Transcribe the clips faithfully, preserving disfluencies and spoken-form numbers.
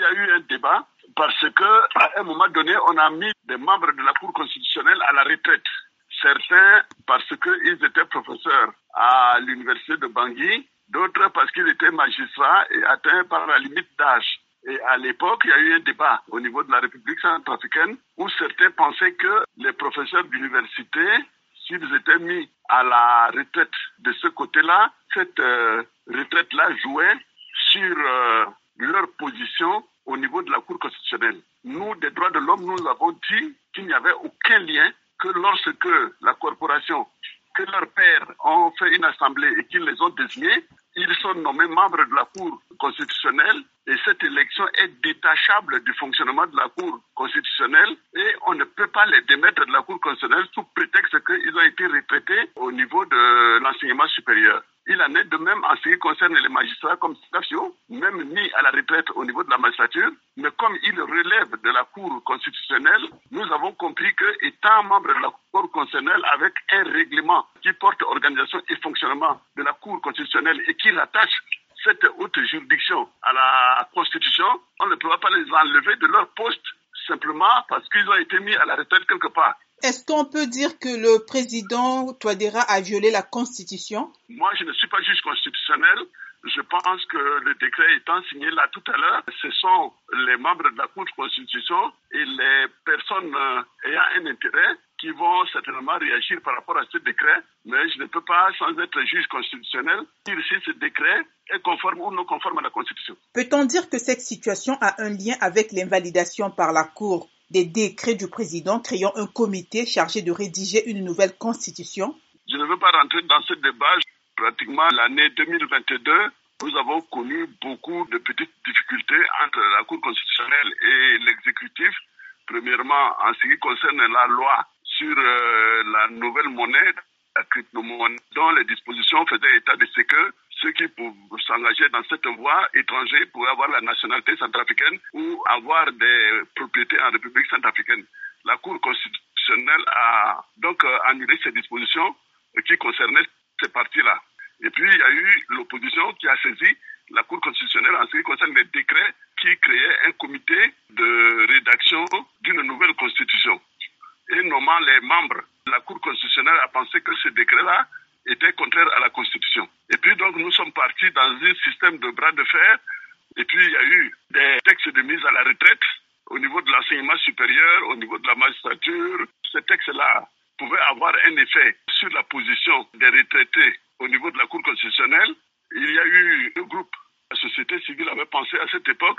y a eu un débat parce que à un moment donné, on a mis des membres de la Cour constitutionnelle à la retraite. Certains parce qu'ils étaient professeurs à l'université de Bangui, d'autres parce qu'ils étaient magistrats et atteints par la limite d'âge. Et à l'époque, il y a eu un débat au niveau de la République centrafricaine où certains pensaient que les professeurs d'université, s'ils étaient mis à la retraite de ce côté-là, cette euh, retraite-là jouait sur euh, leur position au niveau de la Cour constitutionnelle. Nous, des droits de l'homme, nous avons dit qu'il n'y avait aucun lien, que lorsque la corporation, que leurs pairs ont fait une assemblée et qu'ils les ont désignés, ils sont nommés membres de la Cour constitutionnelle et cette élection est détachable du fonctionnement de la Cour constitutionnelle et on ne peut pas les démettre de la Cour constitutionnelle sous prétexte qu'ils ont été retraités au niveau de l'enseignement supérieur. Il en est de même en ce qui concerne les magistrats comme Safio, même mis à la retraite au niveau de la magistrature, mais comme ils relèvent de la Cour constitutionnelle, nous avons compris que, étant membre de la Cour constitutionnelle avec un règlement qui porte organisation et fonctionnement de la Cour constitutionnelle et qui rattache cette haute juridiction à la Constitution, on ne pourra pas les enlever de leur poste simplement parce qu'ils ont été mis à la retraite quelque part. Est-ce qu'on peut dire que le président Touadéra a violé la Constitution? Moi, je ne suis pas juge constitutionnel. Je pense que le décret étant signé là tout à l'heure, ce sont les membres de la Cour de Constitution et les personnes ayant un intérêt qui vont certainement réagir par rapport à ce décret. Mais je ne peux pas, sans être juge constitutionnel, dire si ce décret est conforme ou non conforme à la Constitution. Peut-on dire que cette situation a un lien avec l'invalidation par la Cour des décrets du président créant un comité chargé de rédiger une nouvelle constitution? Je ne veux pas rentrer dans ce débat. Pratiquement l'année deux mille vingt-deux, nous avons connu beaucoup de petites difficultés entre la Cour constitutionnelle et l'exécutif. Premièrement, en ce qui concerne la loi sur euh, la nouvelle monnaie, la crypto-monnaie, dont les dispositions faisaient état de ce que ceux qui pouvaient s'engager dans cette voie étrangère pouvaient avoir la nationalité centrafricaine ou avoir des propriétés en République centrafricaine. La Cour constitutionnelle a donc euh, annulé ces dispositions qui concernaient ces parties-là. Et puis, il y a eu l'opposition qui a saisi la Cour constitutionnelle en ce qui concerne les décrets qui créaient un comité de rédaction d'une nouvelle constitution. Et nommant les membres de la Cour constitutionnelle a pensé que ce décret-là était contraire à la Constitution. Et puis donc nous sommes partis dans un système de bras de fer. Et puis il y a eu des textes de mise à la retraite au niveau de l'enseignement supérieur, au niveau de la magistrature. Ces textes-là pouvaient avoir un effet sur la position des retraités au niveau de la Cour constitutionnelle. Il y a eu un groupe, la société civile avait pensé à cette époque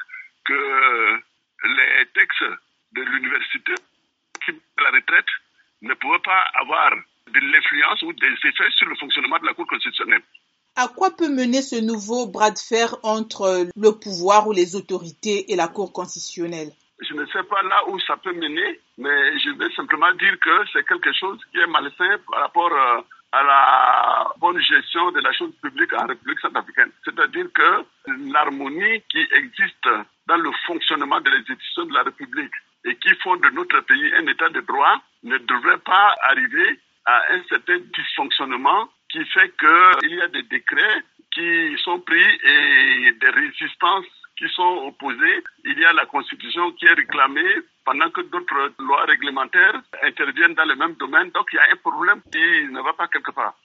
que les textes de l'université qui à la retraite ne pouvaient pas avoir de l'influence ou des effets sur le fonctionnement de la Cour constitutionnelle. À quoi peut mener ce nouveau bras de fer entre le pouvoir ou les autorités et la Cour constitutionnelle? Je ne sais pas là où ça peut mener, mais je vais simplement dire que c'est quelque chose qui est malsain par rapport à la bonne gestion de la chose publique en République centrafricaine. C'est-à-dire que l'harmonie qui existe dans le fonctionnement des institutions de la République et qui font de notre pays un état de droit ne devrait pas arriver à un certain dysfonctionnement qui fait qu'il y a des décrets qui sont pris et des résistances qui sont opposées. Il y a la Constitution qui est réclamée pendant que d'autres lois réglementaires interviennent dans le même domaine. Donc il y a un problème qui ne va pas quelque part.